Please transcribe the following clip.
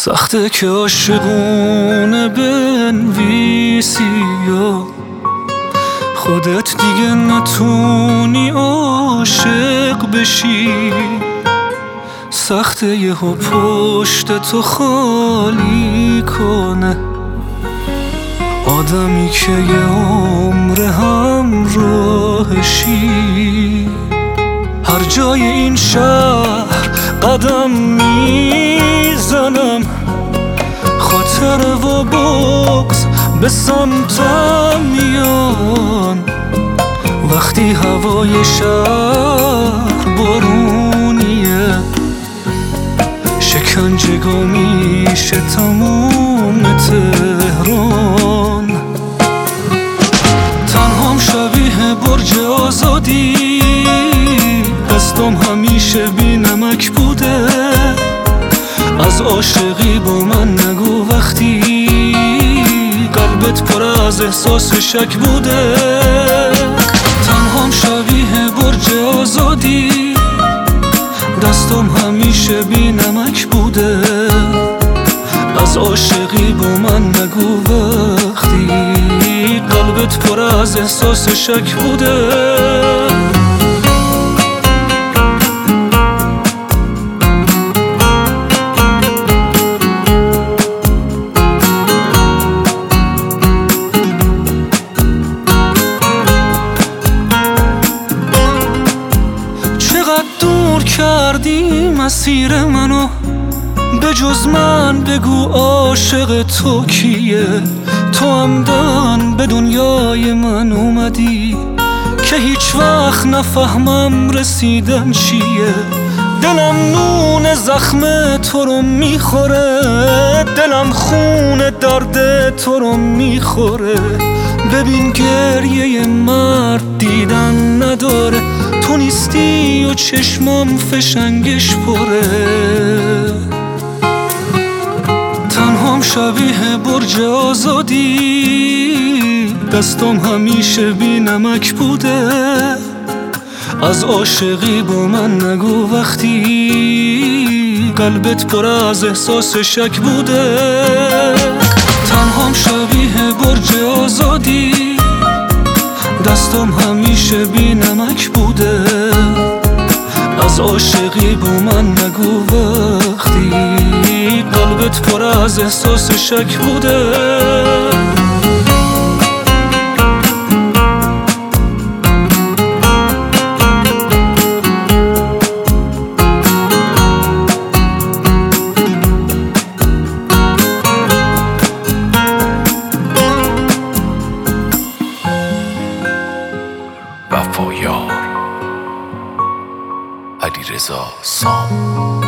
سخته که عاشقونه بنویسی یا خودت دیگه نتونی عاشق بشی. سخته یهو پشت تو خالی کنه آدمی که یه عمر همراهشی. هر جای این شهر قدم میزنم خاطر و بغض به سمتم میان. وقتی هوای شهر بارونیه شکنجه‌گاه میشه تموم تهران. تنهام شبیه برج آزادی دستم همیشه بی نمک بوده. از عاشقی با من نگو وقتی قلبت پر از احساس شک بوده. تنهام شبیه برج آزادی دستم همیشه بی نمک بوده. از عاشقی با من نگو وقتی قلبت پر از احساس شک بوده. دور کردی مسیر منو به جز من بگو عاشق تو کیه. تو همدن به دنیای من اومدی که هیچ وقت نفهمم رسیدن چیه. دلم نون زخم تو رو میخوره دلم خون درد تو رو میخوره. ببین گریه مرد دیدن نداره تو نیستی و چشمام فشنگش پره. تنهام شبیه برج آزادی دستم همیشه بی نمک بوده. از عاشقی با من نگو وقتی قلبت پر از احساس شک بوده. تنهام شبیه برج آزادی دستم همیشه بی نمک بوده. از عاشقی با من نگو وقتی قلبت پر از احساس شک بوده. وفایار علیرضا سام.